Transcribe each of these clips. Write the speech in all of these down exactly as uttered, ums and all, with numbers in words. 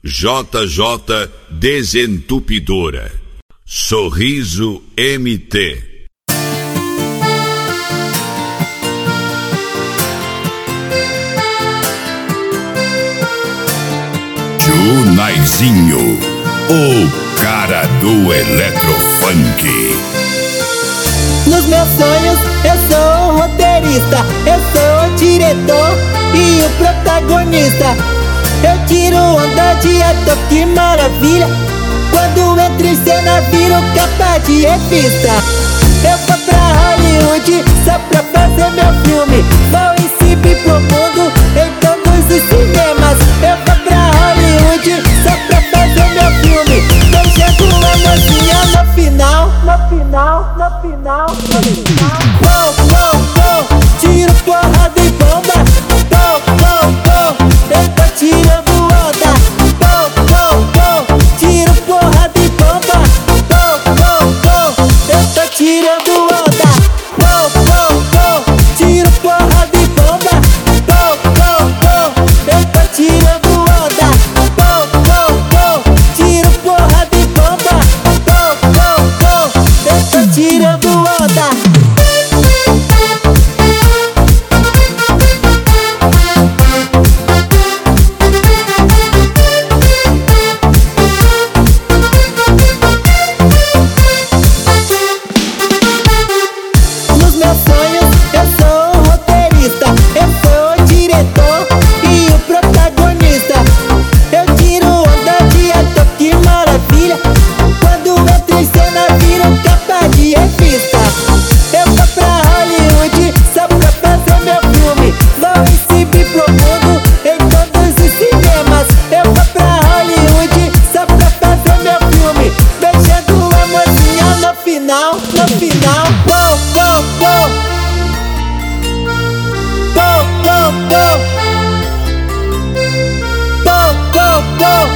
J J Desentupidora. Sorriso M T. Naizinho, o cara do eletrofunk. Nos meus sonhos eu sou o roteirista, eu sou o diretor e o protagonista. Eu tiro onda de ator, que maravilha. Quando entro em cena viro capa de revista. Eu vou pra Hollywood só pra fazer meu filme. Vou exibir pro mundo em todos os cinemas. Eu vou pra Hollywood só pra fazer meu filme. Beijando uma mocinha no final, no final, no final, no final. Uou, uou, uou, tiro porrada e bomba. Uou, uou, uou, eu tô tirando onda. Uou, uou, uou, tiro porrada e bomba. Uou, uou, uou, eu tô tirando onda. Uou, uou, uou, tiro porrada e bomba. Uou, uou, uou, eu tô tirando onda. Uou, uou, uou, tiro porrada e bomba. Uou, uou, uou, eu tô tirando onda. No final, uou, uou, uou. Uou, uou, uou. Uou, uou, uou.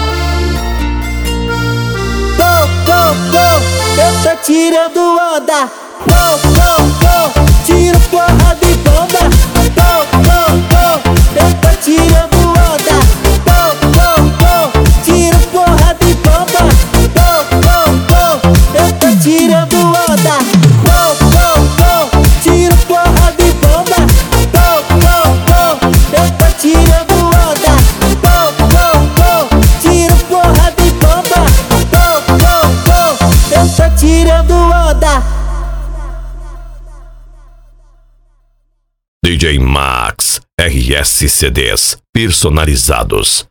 Uou, uou, uou. Eu tô tirando onda. Uou, uou, uou. Tiro porrada e bomba. Uou, uou, uou. Eu tô tirando onda. Uou, uou, uou. Tiro porrada e bomba. Uou, uou, uou. Eu tô tirando onda. Uou, uou, uou, tiro porrada e bomba. Uou, uou, uou, eu tô tirando onda. Uou, uou, uou, tiro porrada e bomba. Uou, uou, uou, eu tô tirando onda. D J Max, R S C Ds personalizados.